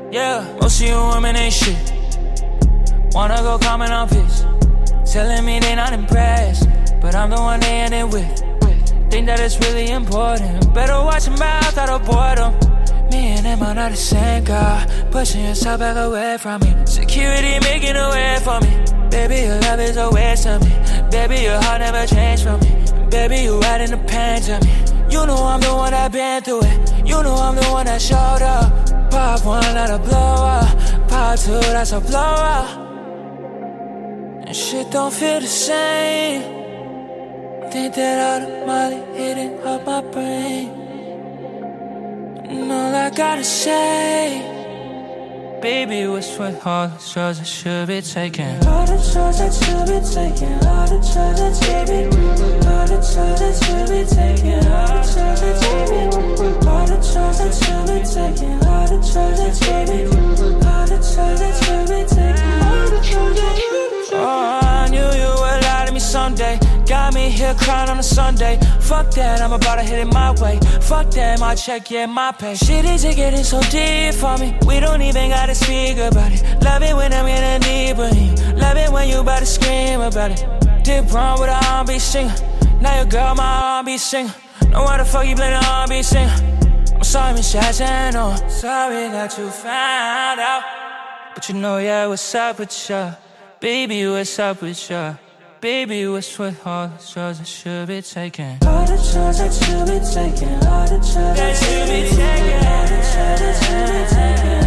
Yeah, most of you women ain't shit. Wanna go comment on pics, telling me they not impressed, but I'm the one they end it with. Think that it's really important. Better watch your mouth out of boredom. Me and them are not the same, girl. Pushing yourself back away from me. Security making a way for me. Baby, your love is a waste of me. Baby, your heart never changed from me. Baby, you right in the pain to me. You know I'm the one that been through it. You know I'm the one that showed up. Pop one, let her blow up. Pop two, that's a blow up. And shit don't feel the same. Think that all the Molly hitting up my brain. And all I gotta say, baby, what's with all the drugs I should be taking? All the drugs I should be taking. All the drugs I should be. All the drugs I should be taking. All the drugs I should be. All the drugs I should be taking. All the drugs I should be. All the drugs I should be taking. All the drugs I should be. Oh, I knew you would lie to me someday. Got me here crying on a Sunday. Fuck that, I'm about to hit it my way. Fuck that, my check, yeah, my pay. Shit is getting so deep for me. We don't even gotta speak about it. Love it when I'm getting deeper in you. Love it when you about to scream about it. Did wrong with an R&B singer. Now your girl my R&B singer. Know why the fuck you play the R&B singer. I'm sorry, Miss Jackson, oh. Sorry that you found out. But you know, yeah, what's up with ya? Baby, what's up with ya? Baby, what's with all the drugs I should be taking? All the drugs I should be taking. All the drugs I should be taking. All the drugs I should be taking.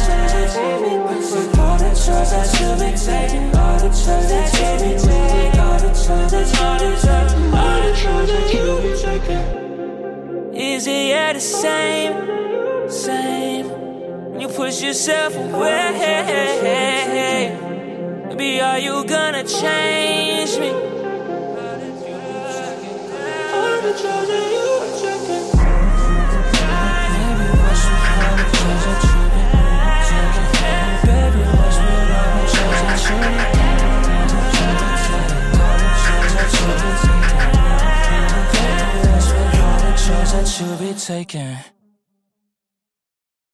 All the drugs I should be taking. All the drugs I should be taking. All the drugs I should be taking. All the drugs I should be taking. Is it yet the same? You push yourself away. Baby, are you gonna change me? All the drugs that you were taking. Baby, what's with all the drugs that you been taking? Baby, what's with all the drugs that you been taking? All the drugs that you been taking. Baby, what's with all the drugs that you been taking?